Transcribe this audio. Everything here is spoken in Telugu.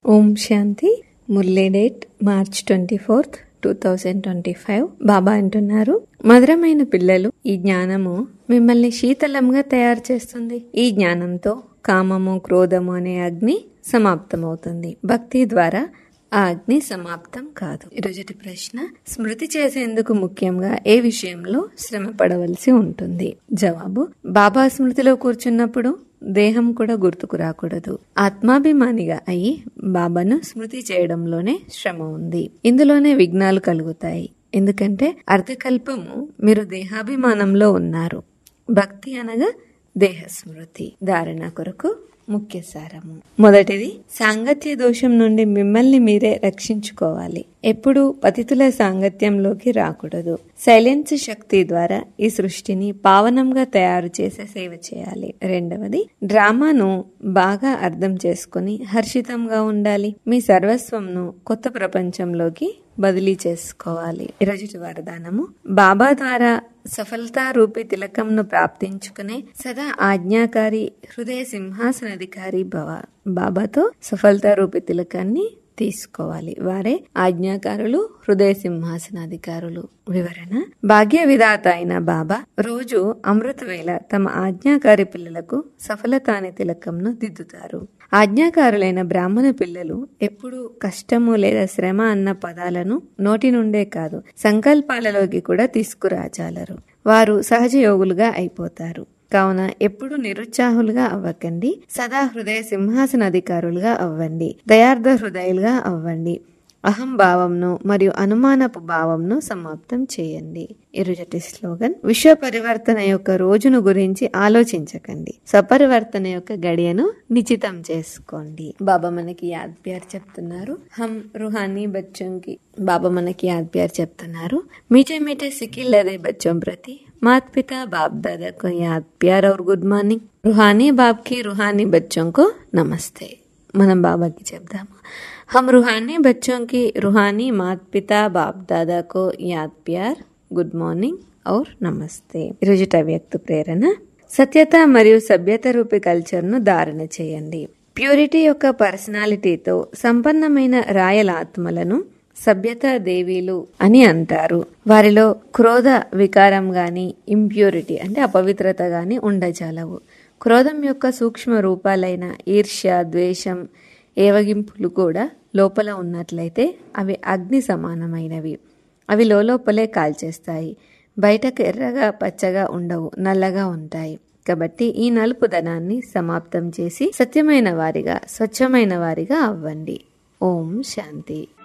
ఓం శాంతి. Murali date March 24, 2025. బాబా అంటున్నారు, మధురమైన పిల్లలు, ఈ జ్ఞానము మిమ్మల్ని శీతలంగా తయారు చేస్తుంది. ఈ జ్ఞానంతో కామము, క్రోధము అనే అగ్ని సమాప్తమవుతుంది. భక్తి ద్వారా ఆ అగ్ని సమాప్తం కాదు. ఈరోజుటి ప్రశ్న, స్మృతి చేసేందుకు ముఖ్యంగా ఏ విషయంలో శ్రమ పడవలసి ఉంటుంది? జవాబు, బాబా స్మృతిలో కూర్చున్నప్పుడు దేహం కూడా గుర్తుకు రాకూడదు. ఆత్మాభిమానిగా అయి బాబాను స్మృతి చేయడంలోనే శ్రమ ఉంది. ఇందులోనే విఘ్నాలు కలుగుతాయి. ఎందుకంటే అర్ధకల్పము మీరు దేహాభిమానంలో ఉన్నారు. భక్తి అనగా దేహ స్మృతి. ధారణ కొరకు ముఖ్య సారము. మొదటిది, సాంగత్య దోషం నుండి మిమ్మల్ని మీరే రక్షించుకోవాలి. ఎప్పుడూ పతితుల సాంగత్యంలోకి రాకూడదు. సైలెన్స్ శక్తి ద్వారా ఈ సృష్టిని పావనంగా తయారు చేసే సేవ చేయాలి. రెండవది, డ్రామాను బాగా అర్థం చేసుకుని హర్షితంగా ఉండాలి. మీ సర్వస్వంను కొత్త ప్రపంచంలోకి బదిలీ చేసుకోవాలి. ఈరోజు వరదానము, బాబా ద్వారా సఫలతా రూపి తిలకంను ప్రాప్తించుకునే సదా ఆజ్ఞాకారి హృదయ సింహాసనాధికారి భవ. బాబాతో సఫలతా రూపి తిలకాన్ని తీసుకోవాలి. వారే ఆజ్ఞాకారులు, హృదయ సింహాసనాధికారులు. వివరణ, భాగ్య విధాత అయిన బాబా రోజు అమృత వేళ తమ ఆజ్ఞాకారి పిల్లలకు సఫలతాని తిలకంను దిద్దుతారు. ఆజ్ఞాకారులైన బ్రాహ్మణ పిల్లలు ఎప్పుడూ కష్టము లేదా శ్రమ అన్న పదాలను నోటి నుండే కాదు, సంకల్పాలలోకి కూడా తీసుకురాజాలరు. వారు సహజ యోగులుగా అయిపోతారు. కావున ఎప్పుడు నిరుత్సాహులుగా అవ్వకండి. సదా హృదయ సింహాసనాధికారులుగా అవ్వండి. దయార్థ హృదయులుగా అవ్వండి. అహంభావంను మరియు అనుమానపు భావంను సమాప్తం చేయండి. ఈరోజటి స్లోగన్, విశ్వ పరివర్తన యొక్క రోజును గురించి ఆలోచించకండి, సపరివర్తన యొక్క గడియను నిశ్చితం చేసుకోండి. బాబా మనకి యాద్ ప్యార్ చెప్తున్నారు. హమ్ రుహానీ బచ్చోं की బాబా మనకి యాద్ ప్యార్ చెప్తున్నారు. మీఠే మీఠే సికిల్ అదే బచ్చోं ప్రతి माता पिता बाप दादा को याद प्यार और गुड మార్నింగ్. रूहानी बाप की रूहानी बच्चों को नमस्ते. మనం బాబాకి చెప్దాము. हम रूहानी बच्चों की रूहानी माता पिता बाप दादा को याद प्यार గుడ్ మార్నింగ్ और నమస్తే. ఈరోజు వ్యక్త ప్రేరణ, సత్యత మరియు సభ్యత రూపి కల్చర్ను ధారణ చేయండి. ప్యూరిటీ యొక్క పర్సనాలిటీతో సంపన్నమైన రాయల ఆత్మలను సభ్యతా దేవీలు అని అంటారు. వారిలో క్రోధ వికారం గాని, ఇంప్యూరిటీ అంటే అపవిత్రత గాని ఉండజాలవు. క్రోధం యొక్క సూక్ష్మ రూపాలైన ఈర్ష్య, ద్వేషం, ఏవగింపులు కూడా లోపల ఉన్నట్లయితే అవి అగ్ని సమానమైనవి. అవి లోపలే కాల్చేస్తాయి. బయటకు ఎర్రగా పచ్చగా ఉండవు, నల్లగా ఉంటాయి. కాబట్టి ఈ నలుపుదనాన్ని సమాప్తం చేసి సత్యమైన వారిగా, స్వచ్ఛమైన వారిగా అవ్వండి. ఓం శాంతి.